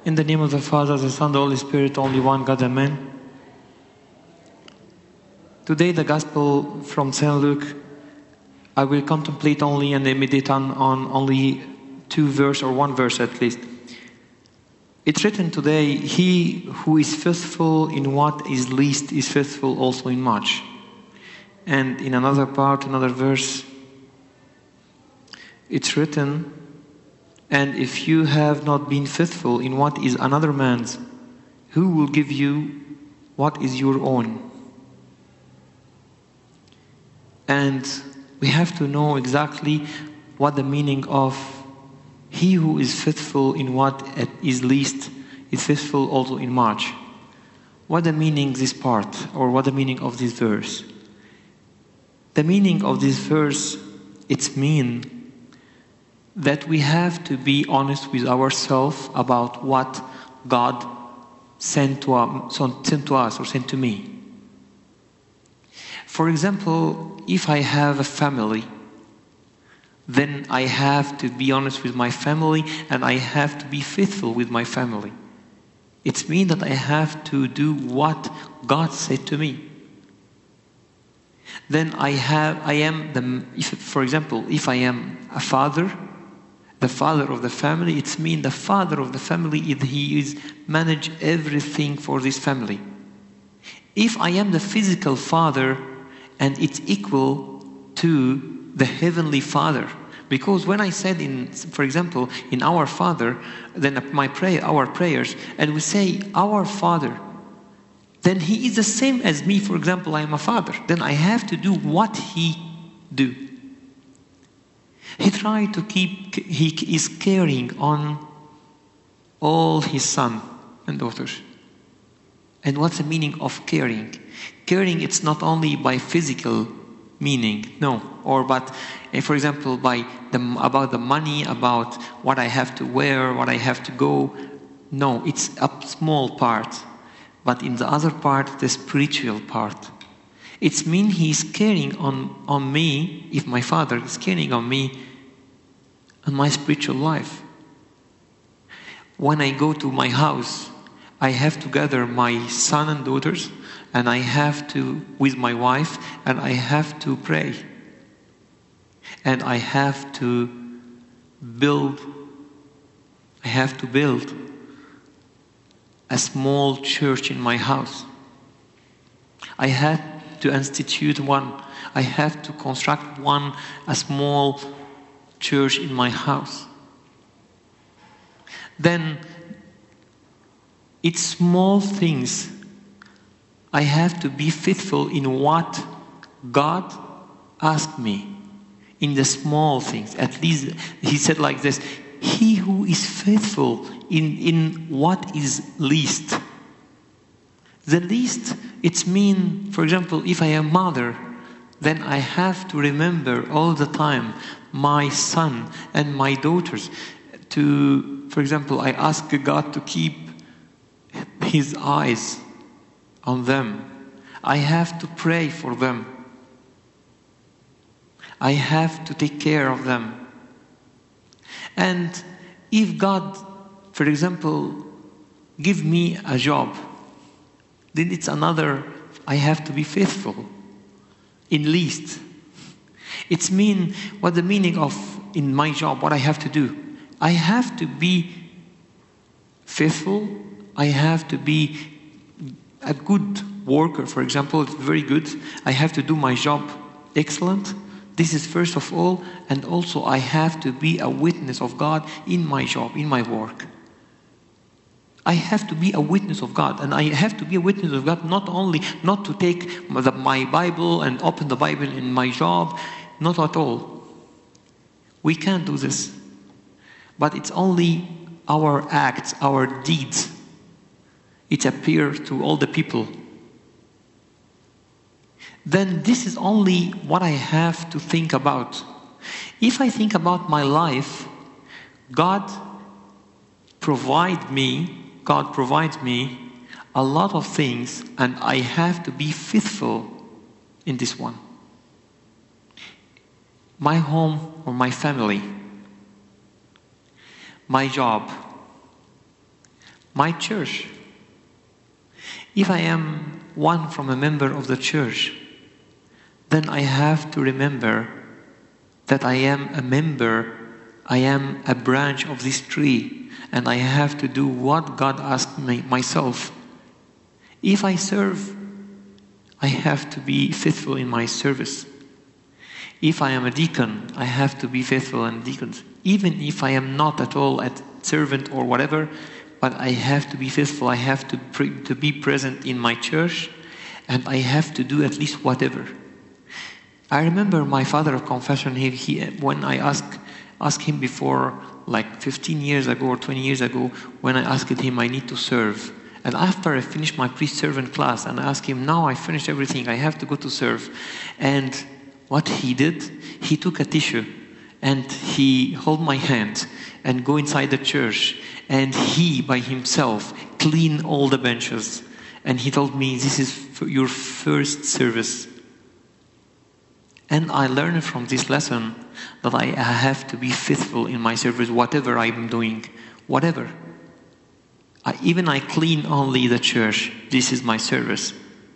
In the name of the Father, the Son, the Holy Spirit, only one God, Amen. Today the Gospel from St. Luke, I will contemplate only and meditate on only two verses, or one verse at least. It's written today, he who is faithful in what is least is faithful also in much. And in another part, another verse, it's written, and if you have not been faithful in what is another man's, who will give you what is your own? And we have to know exactly what the meaning of he who is faithful in what is least is faithful also in much. What the meaning this part, or what the meaning of this verse? The meaning of this verse, it's mean that we have to be honest with ourselves about what God sent to us or sent to me. For example, if I have a family, then I have to be honest with my family and I have to be faithful with my family. It means that I have to do what God said to me. Then for example, if I am a father, the father of the family, it means the father of the family, he is manage everything for this family. If I am the physical father, and it's equal to the heavenly Father, because when I said for example, in our Father, then our prayers, and we say our Father, then he is the same as me. For example, I am a father. Then I have to do what he do. He is caring on all his son and daughters. And what's the meaning of caring? Caring, it's not only by physical meaning, no. But for example, about the money, about what I have to wear, what I have to go. No, it's a small part. But in the other part, the spiritual part. It means he's caring on me, if my father is caring on me, and my spiritual life. When I go to my house, I have to gather my son and daughters, and I have to, with my wife, and I have to pray. And I have to build a small church in my house. I had to institute one. I have to construct a small church in my house. Then, it's small things. I have to be faithful in what God asked me. In the small things. At least, he said like this, he who is faithful in what is least. The least, it's mean, for example, if I am mother, then I have to remember all the time my son and my daughters. For example, I ask God to keep his eyes on them. I have to pray for them. I have to take care of them. And if God, for example, give me a job, then it's another, I have to be faithful. In least. It's what the meaning of in my job, what I have to do. I have to be faithful. I have to be a good worker, for example. It's very good. I have to do my job excellent. This is first of all, and also I have to be a witness of God in my job, in my work. I have to be a witness of God, and I have to be a witness of God not to take my Bible and open the Bible in my job, not at all. We can't do this. But it's only our acts, our deeds. It appears to all the people. Then this is only what I have to think about. If I think about my life, God provides me a lot of things, and I have to be faithful in this one. My home or my family, my job, my church. If I am one from a member of the church, then I have to remember that I am a member, I am a branch of this tree, and I have to do what God asked me myself. If I serve, I have to be faithful in my service. If I am a deacon, I have to be faithful in deacons. Even if I am not at all a servant or whatever, but I have to be faithful. I have to be present in my church, and I have to do at least whatever. I remember my father of confession, he when I asked him before, like 15 years ago or 20 years ago, when I asked him I need to serve. And after I finished my priest-servant class, and I asked him, now I finished everything, I have to go to serve. And what he did, he took a tissue and he held my hand and go inside the church, and he by himself cleaned all the benches. And he told me, this is your first service. And I learned from this lesson that I have to be faithful in my service, whatever I'm doing, whatever. Even I clean only the church, this is my service.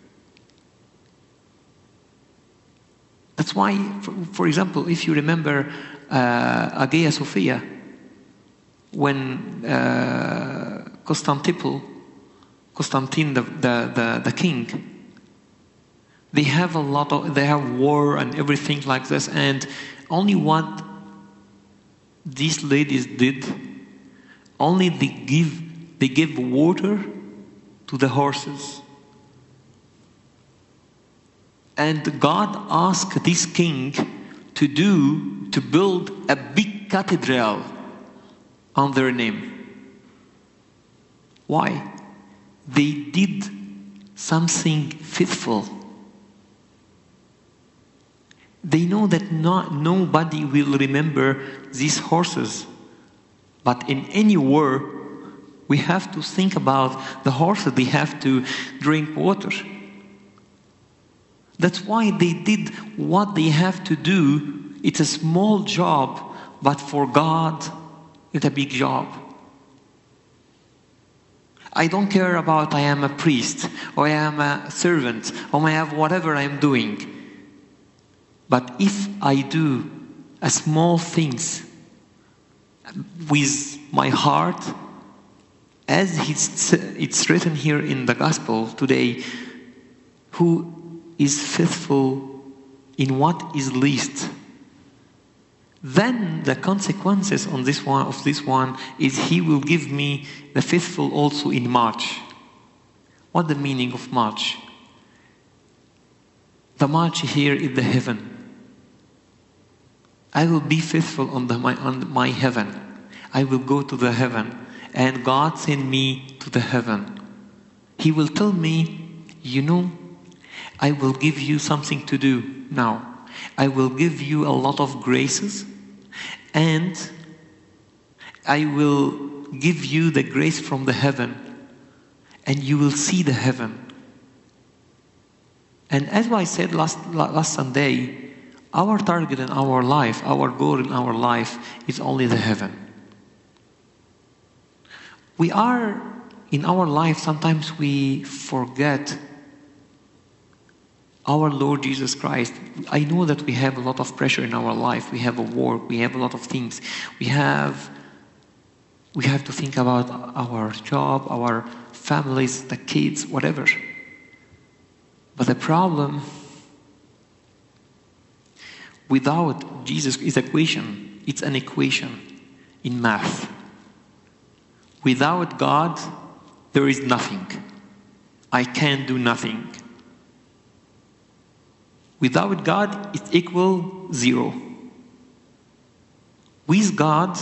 That's why, for example, if you remember Hagia Sophia, when Constantine the king, they have war and everything like this, and only what these ladies did, only they give water to the horses. And God asked this king to build a big cathedral on their name. Why? They did something faithful. They know that nobody will remember these horses. But in any war, we have to think about the horses. They have to drink water. That's why they did what they have to do. It's a small job, but for God, it's a big job. I don't care about I am a priest, or I am a servant, or I have whatever I am doing. But if I do a small things with my heart, as it's written here in the gospel today, who is faithful in what is least, then the consequences on this one is he will give me the faithful also in much. What the meaning of much? The much here is the heaven. I will be faithful on my heaven. I will go to the heaven, and God send me to the heaven. He will tell me, I will give you something to do now. I will give you a lot of graces, and I will give you the grace from the heaven, and you will see the heaven. And as I said last Sunday, our target in our life, our goal in our life is only the heaven. We are, in our life, sometimes we forget our Lord Jesus Christ. I know that we have a lot of pressure in our life. We have a work, we have a lot of things. We have to think about our job, our families, the kids, whatever. But the problem, without Jesus is equation. It's an equation in math. Without God, there is nothing. I can do nothing. Without God, it's equal 0. With God,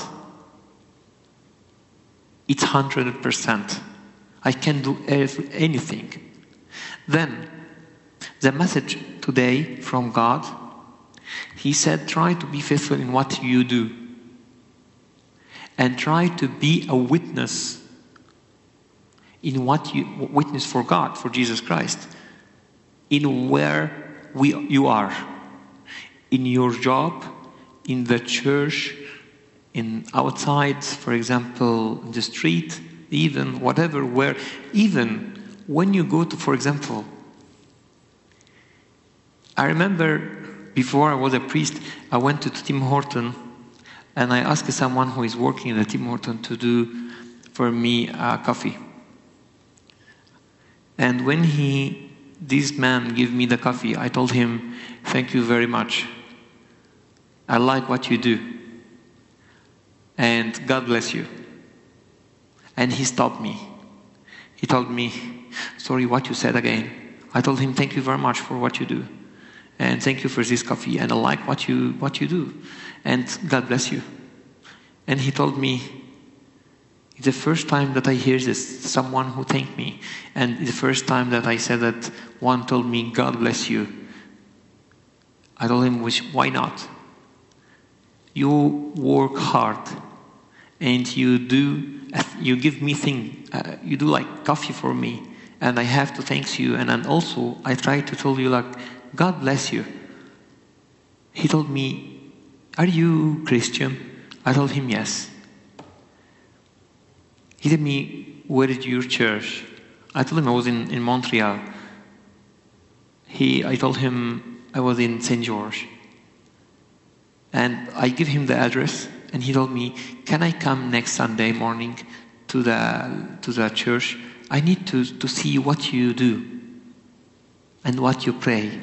it's 100%. I can do anything. Then, the message today from God, He said, try to be faithful in what you do. And try to be a witness in what you witness for God, for Jesus Christ. In where you are. In your job, in the church, in outside, for example, in the street, even whatever, where, even when you go to, for example, I remember before I was a priest, I went to Tim Horton and I asked someone who is working at Tim Horton to do for me coffee. And when this man gave me the coffee, I told him, "Thank you very much. I like what you do. And God bless you." And he stopped me. He told me, "Sorry, what you said again." I told him, "Thank you very much for what you do. And thank you for this coffee. And I like what you do. And God bless you." And he told me, "It's the first time that I hear this, someone who thanked me. And it's the first time that I said that one told me, 'God bless you.'" I told him, "Why not? You work hard and you give me things, you do like coffee for me, and I have to thank you. And then also I try to tell you like, God bless you." He told me, "Are you Christian?" I told him, "Yes." He told me, "Where is your church?" I told him I was in Montreal. I told him I was in St. George. And I give him the address, and he told me, "Can I come next Sunday morning to the church? I need to see what you do and what you pray."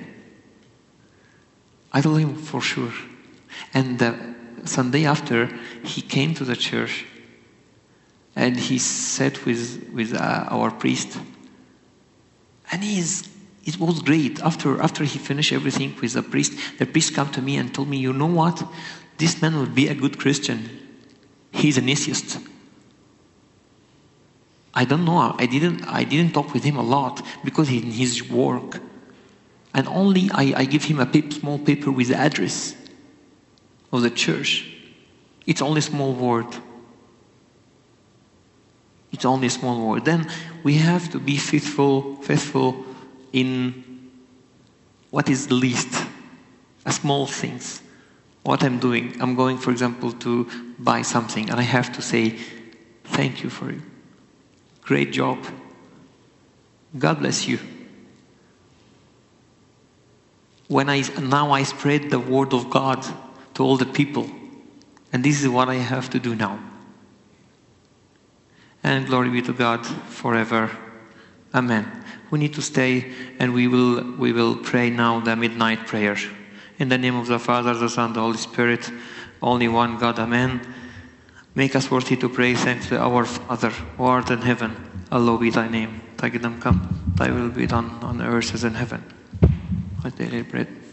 I told him, "For sure." And the Sunday after, he came to the church, and he sat with our priest, and it was great. After he finished everything with the priest came to me and told me, "You know what? This man would be a good Christian. He's an atheist." I don't know. I didn't talk with him a lot because in his work, and only I give him a small paper with the address of the church. It's only a small word. It's only a small word. Then we have to be faithful in what is the least, small things. What I'm doing, I'm going, for example, to buy something, and I have to say, "Thank you for it. Great job. God bless you." Now I spread the word of God to all the people, and this is what I have to do now. And glory be to God forever. Amen. We need to stay, and we will pray now the midnight prayer. In the name of the Father, the Son, the Holy Spirit, only one God. Amen. Make us worthy to pray. Thanks to our Father, who art in heaven. Hallowed be thy name. Thy kingdom come. Thy will be done on earth as in heaven. Our daily bread.